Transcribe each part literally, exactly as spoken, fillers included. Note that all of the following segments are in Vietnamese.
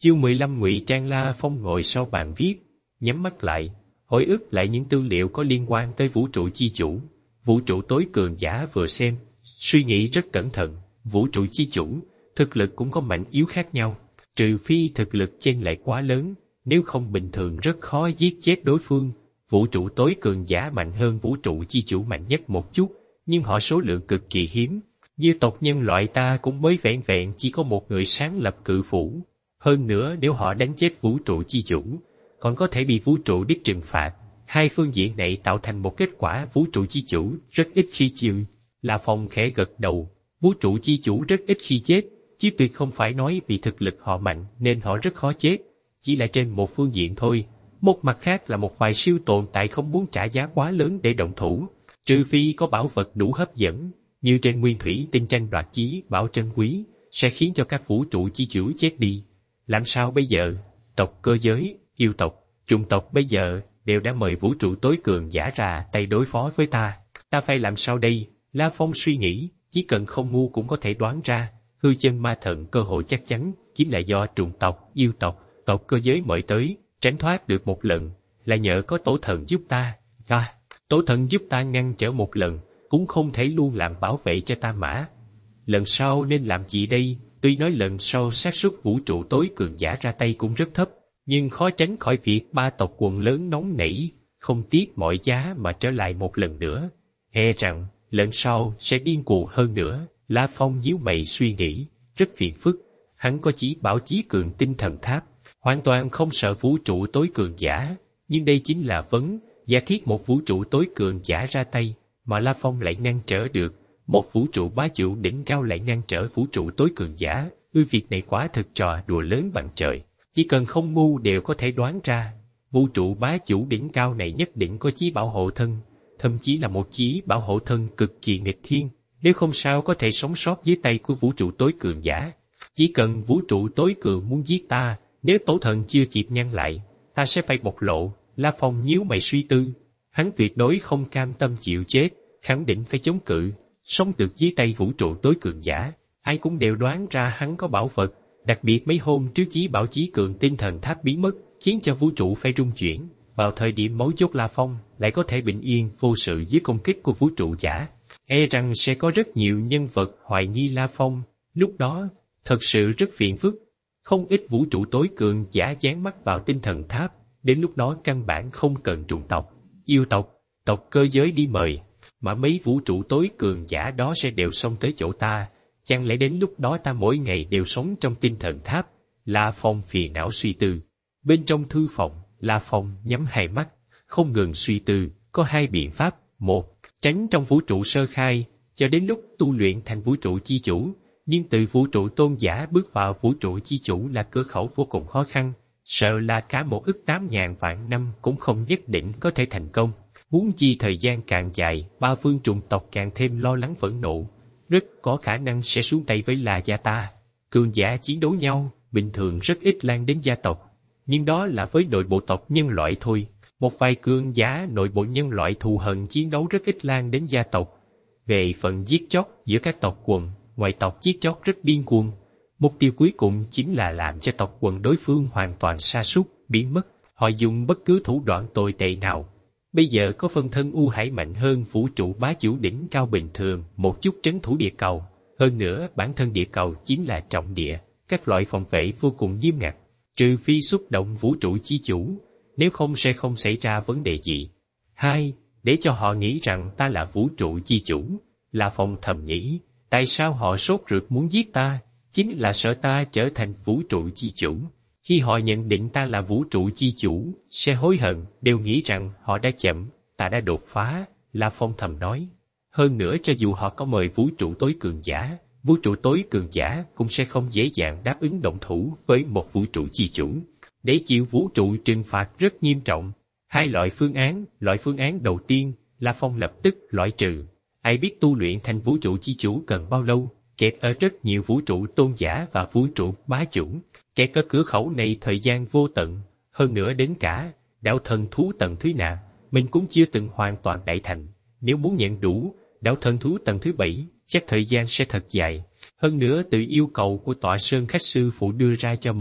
Chương mười lăm Ngụy Trang. La Phong ngồi sau bàn viết, nhắm mắt lại, hồi ức lại những tư liệu có liên quan tới vũ trụ chi chủ. Vũ trụ tối cường giả vừa xem, suy nghĩ rất cẩn thận. Vũ trụ chi chủ, thực lực cũng có mạnh yếu khác nhau, trừ phi thực lực chênh lệch quá lớn, nếu không bình thường rất khó giết chết đối phương. Vũ trụ tối cường giả mạnh hơn vũ trụ chi chủ mạnh nhất một chút, nhưng họ số lượng cực kỳ hiếm. Như tộc nhân loại ta cũng mới vẹn vẹn chỉ có một người sáng lập cự phủ. Hơn nữa nếu họ đánh chết vũ trụ chi chủ, còn có thể bị vũ trụ đích trừng phạt. Hai phương diện này tạo thành một kết quả vũ trụ chi chủ rất ít khi chịu. La Phong khẽ gật đầu, vũ trụ chi chủ rất ít khi chết, chứ tuyệt không phải nói vì thực lực họ mạnh nên họ rất khó chết, chỉ là trên một phương diện thôi. Một mặt khác là một vài siêu tồn tại không muốn trả giá quá lớn để động thủ, trừ phi có bảo vật đủ hấp dẫn, như trên nguyên thủy tinh tranh đoạt chí bảo trân quý, sẽ khiến cho các vũ trụ chi chủ chết đi. Làm sao bây giờ? Tộc cơ giới, yêu tộc, chủng tộc bây giờ đều đã mời vũ trụ tối cường giả ra tay đối phó với ta. Ta phải làm sao đây? La Phong suy nghĩ, chỉ cần không ngu cũng có thể đoán ra, hư chân ma thần cơ hội chắc chắn chính là do chủng tộc, yêu tộc, tộc cơ giới mời tới, tránh thoát được một lần, là nhờ có tổ thần giúp ta. À, tổ thần giúp ta ngăn trở một lần, cũng không thể luôn làm bảo vệ cho ta mã. Lần sau nên làm gì đây? Tuy nói lần sau xác suất vũ trụ tối cường giả ra tay cũng rất thấp, nhưng khó tránh khỏi việc ba tộc quần lớn nóng nảy, không tiếc mọi giá mà trở lại một lần nữa. E rằng, lần sau sẽ điên cuồng hơn nữa. La Phong nhíu mày suy nghĩ, rất phiền phức. Hắn có chỉ bảo chí cường tinh thần tháp, hoàn toàn không sợ vũ trụ tối cường giả, nhưng đây chính là vấn, giả thiết một vũ trụ tối cường giả ra tay, mà La Phong lại ngăn trở được, một vũ trụ bá chủ đỉnh cao lại ngăn trở vũ trụ tối cường giả, ư việc này quả thực trò đùa lớn bằng trời. Chỉ cần không ngu đều có thể đoán ra, vũ trụ bá chủ đỉnh cao này nhất định có chí bảo hộ thân, thậm chí là một chí bảo hộ thân cực kỳ nghịch thiên, nếu không sao có thể sống sót dưới tay của vũ trụ tối cường giả. Chỉ cần vũ trụ tối cường muốn giết ta, nếu tổ thần chưa kịp ngăn lại, ta sẽ phải bộc lộ. La Phong nhíu mày suy tư, hắn tuyệt đối không cam tâm chịu chết, khẳng định phải chống cự, sống được dưới tay vũ trụ tối cường giả. Ai cũng đều đoán ra hắn có bảo vật, đặc biệt mấy hôm trước chí bảo chí cường tinh thần tháp biến mất, khiến cho vũ trụ phải rung chuyển. Vào thời điểm mấu chốt La Phong lại có thể bình yên vô sự dưới công kích của vũ trụ giả, e rằng sẽ có rất nhiều nhân vật hoài nghi La Phong. Lúc đó thật sự rất phiền phức, không ít vũ trụ tối cường giả dán mắt vào tinh thần tháp, đến lúc đó căn bản không cần chủng tộc, yêu tộc, tộc cơ giới đi mời, mà mấy vũ trụ tối cường giả đó sẽ đều xông tới chỗ ta. Chẳng lẽ đến lúc đó ta mỗi ngày đều sống trong tinh thần tháp? La Phong phiền não suy tư. Bên trong thư phòng, La Phong nhắm hai mắt, không ngừng suy tư. Có hai biện pháp: một, tránh trong vũ trụ sơ khai, cho đến lúc tu luyện thành vũ trụ chi chủ. Nhưng từ vũ trụ tôn giả bước vào vũ trụ chi chủ là cửa khẩu vô cùng khó khăn, sợ là cả một ức tám ngàn vạn năm cũng không nhất định có thể thành công. Huống chi thời gian càng dài, ba phương chủng tộc càng thêm lo lắng phẫn nộ, rất có khả năng sẽ xuống tay với La gia ta. Cường giả chiến đấu nhau, bình thường rất ít lan đến gia tộc, nhưng đó là với nội bộ tộc nhân loại thôi. Một vài cường giả nội bộ nhân loại thù hận chiến đấu rất ít lan đến gia tộc. Về phần giết chóc giữa các tộc quần, ngoại tộc giết chóc rất điên cuồng. Mục tiêu cuối cùng chính là làm cho tộc quần đối phương hoàn toàn sa sút, biến mất. Họ dùng bất cứ thủ đoạn tồi tệ nào. Bây giờ có phân thân U Hải mạnh hơn vũ trụ bá chủ đỉnh cao bình thường một chút trấn thủ địa cầu. Hơn nữa bản thân địa cầu chính là trọng địa, các loại phòng vệ vô cùng nghiêm ngặt, trừ phi xúc động vũ trụ chi chủ, nếu không sẽ không xảy ra vấn đề gì. Hai, để cho họ nghĩ rằng ta là vũ trụ chi chủ. La Phong thầm nghĩ, tại sao họ sốt ruột muốn giết ta? Chính là sợ ta trở thành vũ trụ chi chủ. Khi họ nhận định ta là vũ trụ chi chủ, sẽ hối hận, đều nghĩ rằng họ đã chậm, ta đã đột phá. La Phong thầm nói. Hơn nữa cho dù họ có mời vũ trụ tối cường giả, vũ trụ tối cường giả cũng sẽ không dễ dàng đáp ứng động thủ với một vũ trụ chi chủ, để chịu vũ trụ trừng phạt rất nghiêm trọng. Hai loại phương án, loại phương án đầu tiên, La Phong lập tức loại trừ. Ai biết tu luyện thành vũ trụ chi chủ cần bao lâu, kẹt ở rất nhiều vũ trụ tôn giả và vũ trụ bá chủ, kẹt ở cửa khẩu này thời gian vô tận. Hơn nữa đến cả đạo thần thú tầng thứ nào, mình cũng chưa từng hoàn toàn đại thành. Nếu muốn nhận đủ đạo thần thú tầng thứ bảy, chắc thời gian sẽ thật dài. Hơn nữa từ yêu cầu của tọa sơn khách sư phụ đưa ra cho mình,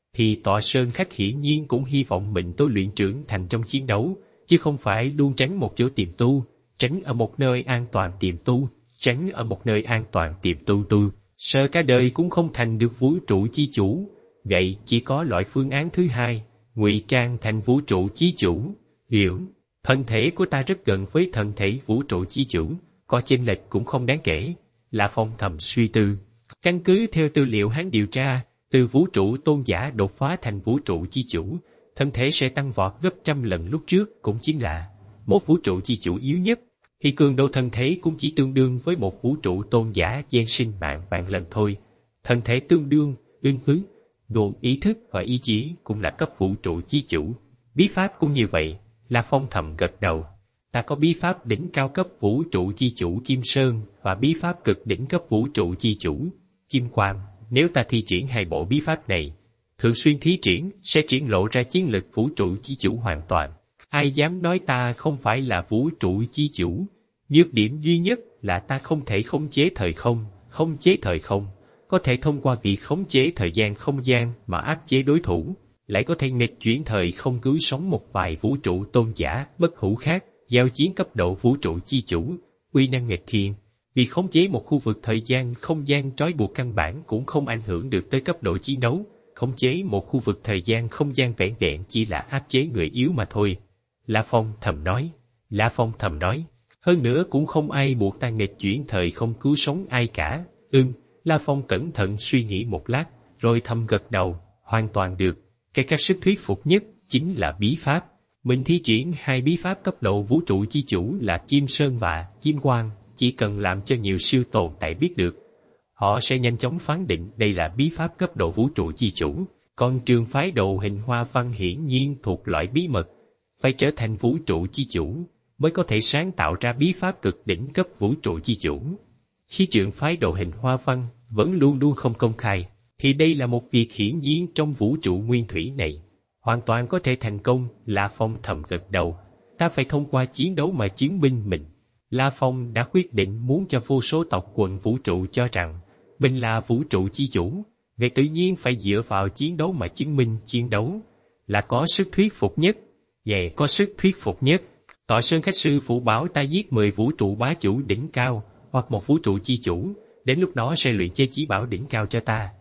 thì Tọa Sơn Khách hiển nhiên cũng hy vọng mình tôi luyện trưởng thành trong chiến đấu, chứ không phải luôn tránh một chỗ tìm tu, tránh ở một nơi an toàn tìm tu, tránh ở một nơi an toàn tìm tu tu, sợ cả đời cũng không thành được vũ trụ chi chủ. Vậy chỉ có loại phương án thứ hai, ngụy trang thành vũ trụ chi chủ. Hiểu, thân thể của ta rất gần với thân thể vũ trụ chi chủ, có chênh lệch cũng không đáng kể. La Phong thầm suy tư. Căn cứ theo tư liệu hắn điều tra, từ vũ trụ tôn giả đột phá thành vũ trụ chi chủ, thân thể sẽ tăng vọt gấp trăm lần lúc trước, cũng chính là một vũ trụ chi chủ yếu nhất, thì cường độ thân thể cũng chỉ tương đương với một vũ trụ tôn giả gian sinh mạng vạn lần thôi. Thân thể tương đương, ương hướng, độ ý thức và ý chí cũng là cấp vũ trụ chi chủ. Bí pháp cũng như vậy. La Phong thầm gật đầu. Ta có bí pháp đỉnh cao cấp vũ trụ chi chủ Kim Sơn và bí pháp cực đỉnh cấp vũ trụ chi chủ Kim Quang. Nếu ta thi triển hai bộ bí pháp này, thường xuyên thí triển sẽ triển lộ ra chiến lực vũ trụ chi chủ hoàn toàn. Ai dám nói ta không phải là vũ trụ chi chủ? Nhược điểm duy nhất là ta không thể khống chế thời không, khống chế thời không, có thể thông qua việc khống chế thời gian không gian mà áp chế đối thủ, lại có thể nghịch chuyển thời không cứu sống một vài vũ trụ tôn giả bất hủ khác, giao chiến cấp độ vũ trụ chi chủ, uy năng nghịch thiên. Vì khống chế một khu vực thời gian không gian trói buộc căn bản cũng không ảnh hưởng được tới cấp độ chiến đấu, khống chế một khu vực thời gian không gian vẻn vẹn chỉ là áp chế người yếu mà thôi. La Phong thầm nói, La Phong thầm nói, hơn nữa cũng không ai buộc ta nghịch chuyển thời không cứu sống ai cả. Ừm, La Phong cẩn thận suy nghĩ một lát, rồi thầm gật đầu, hoàn toàn được. Cái cách sức thuyết phục nhất chính là bí pháp. Mình thi triển hai bí pháp cấp độ vũ trụ chi chủ là Kim Sơn và Kim Quang, chỉ cần làm cho nhiều siêu tồn tại biết được, họ sẽ nhanh chóng phán định đây là bí pháp cấp độ vũ trụ chi chủ. Còn trường phái đồ hình hoa văn hiển nhiên thuộc loại bí mật, phải trở thành vũ trụ chi chủ mới có thể sáng tạo ra bí pháp cực đỉnh cấp vũ trụ chi chủ. Khi trường phái đồ hình hoa văn vẫn luôn luôn không công khai, thì đây là một việc hiển nhiên trong vũ trụ nguyên thủy này, hoàn toàn có thể thành công. La Phong thầm gật đầu, ta phải thông qua chiến đấu mà chứng minh mình. La Phong đã quyết định muốn cho vô số tộc quần vũ trụ cho rằng mình là vũ trụ chi chủ, vậy tự nhiên phải dựa vào chiến đấu mà chứng minh chiến đấu là có sức thuyết phục nhất. Về có sức thuyết phục nhất, Tọa Sơn Khách sư phụ bảo ta giết mười vũ trụ bá chủ đỉnh cao, hoặc một vũ trụ chi chủ, đến lúc đó sẽ luyện chế chí bảo đỉnh cao cho ta.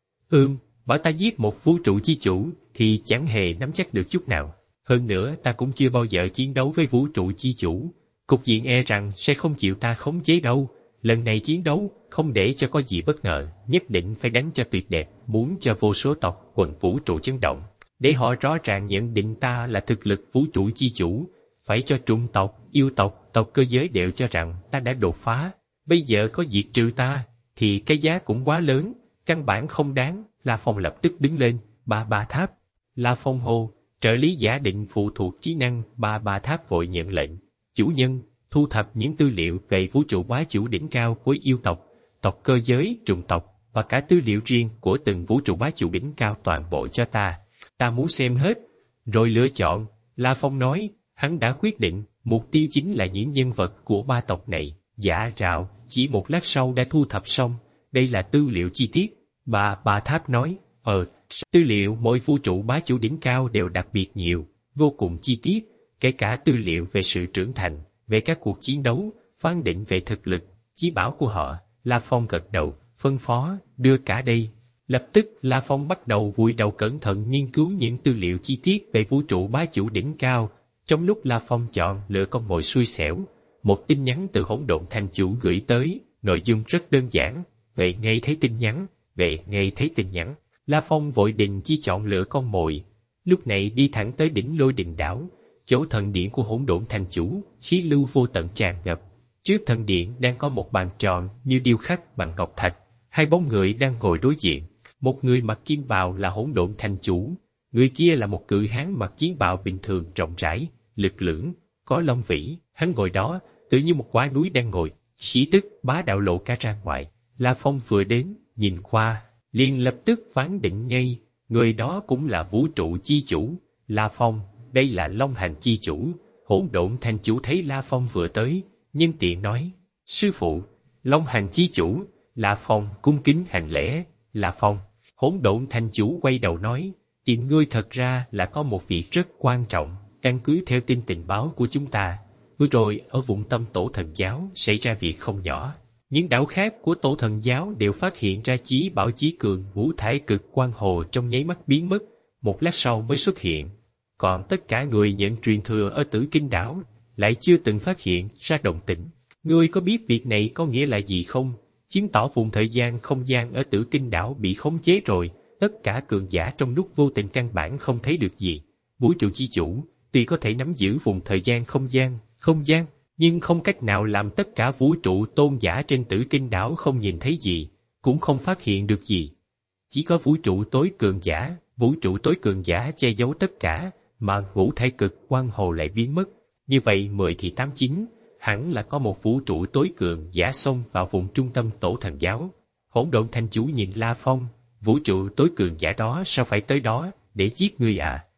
Ừm, bảo ta giết một vũ trụ chi chủ thì chẳng hề nắm chắc được chút nào. Hơn nữa ta cũng chưa bao giờ chiến đấu với vũ trụ chi chủ, cục diện e rằng sẽ không chịu ta khống chế đâu. Lần này chiến đấu, không để cho có gì bất ngờ, nhất định phải đánh cho tuyệt đẹp, muốn cho vô số tộc quần vũ trụ chấn động, để họ rõ ràng nhận định ta là thực lực vũ trụ chi chủ, phải cho trung tộc, yêu tộc, tộc cơ giới đều cho rằng ta đã đột phá. Bây giờ có diệt trừ ta, thì cái giá cũng quá lớn, căn bản không đáng. La Phong lập tức đứng lên, ba ba tháp. La Phong hô, trợ lý giả định phụ thuộc trí năng. Ba ba tháp vội nhận lệnh. Chủ nhân, thu thập những tư liệu về vũ trụ bá chủ đỉnh cao của yêu tộc, tộc cơ giới, trùng tộc, và cả tư liệu riêng của từng vũ trụ bá chủ đỉnh cao toàn bộ cho ta. Ta muốn xem hết, rồi lựa chọn. La Phong nói, hắn đã quyết định, mục tiêu chính là những nhân vật của ba tộc này. Giả Rạo chỉ một lát sau đã thu thập xong, đây là tư liệu chi tiết. Bà bà Tháp nói, ờ, tư liệu mỗi vũ trụ bá chủ đỉnh cao đều đặc biệt nhiều, vô cùng chi tiết, kể cả tư liệu về sự trưởng thành, về các cuộc chiến đấu, phán định về thực lực, chí bảo của họ. La Phong gật đầu, phân phó, đưa cả đây. Lập tức La Phong bắt đầu vùi đầu cẩn thận nghiên cứu những tư liệu chi tiết về vũ trụ bá chủ đỉnh cao. Trong lúc La Phong chọn lựa con mồi xui xẻo, một tin nhắn từ Hỗn Độn Thành Chủ gửi tới, nội dung rất đơn giản. Về ngay thấy tin nhắn, về ngay thấy tin nhắn, La Phong vội định chi chọn lựa con mồi. Lúc này đi thẳng tới đỉnh Lôi Đình Đảo, chỗ thần điện của Hỗn Độn Thành Chủ, khí lưu vô tận tràn ngập. Trước thần điện đang có một bàn tròn như điêu khắc bằng ngọc thạch, hai bóng người đang ngồi đối diện. Một người mặc kim bào là Hỗn Độn Thành Chủ, người kia là một cự hán mặc chiến bào bình thường rộng rãi, lực lưỡng, có lông vĩ. Hắn ngồi đó, tự như một quả núi đang ngồi, khí tức bá đạo lộ cả ra ngoài. La Phong vừa đến, nhìn qua, liền lập tức phán định ngay, người đó cũng là vũ trụ chi chủ. La Phong, đây là Long Hành chi chủ. Hỗn Độn Thành Chủ thấy La Phong vừa tới, nhân tiện nói, sư phụ, Long Hành chi chủ. La Phong cung kính hành lễ. La Phong, Hỗn Độn Thành Chủ quay đầu nói, Tìm ngươi thật ra là có một việc rất quan trọng, căn cứ theo tin tình báo của chúng ta. Vừa rồi ở vùng tâm tổ thần giáo xảy ra việc không nhỏ. Những đạo khác của tổ thần giáo đều phát hiện ra chí bảo chí cường ngũ thải cực quang hồ trong nháy mắt biến mất, một lát sau mới xuất hiện. Còn tất cả người nhận truyền thừa ở Tử Kinh đảo lại chưa từng phát hiện ra động tĩnh. Ngươi có biết việc này có nghĩa là gì không? Chứng tỏ vùng thời gian không gian ở Tử Kinh đảo bị khống chế rồi, tất cả cường giả trong lúc vô tình căn bản không thấy được gì. Vũ trụ chi chủ tuy có thể nắm giữ vùng thời gian không gian, không gian, nhưng không cách nào làm tất cả vũ trụ tôn giả trên Tử Kinh đảo không nhìn thấy gì, cũng không phát hiện được gì. Chỉ có vũ trụ tối cường giả, vũ trụ tối cường giả che giấu tất cả, mà ngũ thải cực quang hồ lại biến mất. Như vậy mười thì tám chín, hẳn là có một vũ trụ tối cường giả xông vào vùng trung tâm tổ thần giáo. Hỗn độn thanh chú nhìn La Phong, vũ trụ tối cường giả đó sao phải tới đó để giết ngươi à?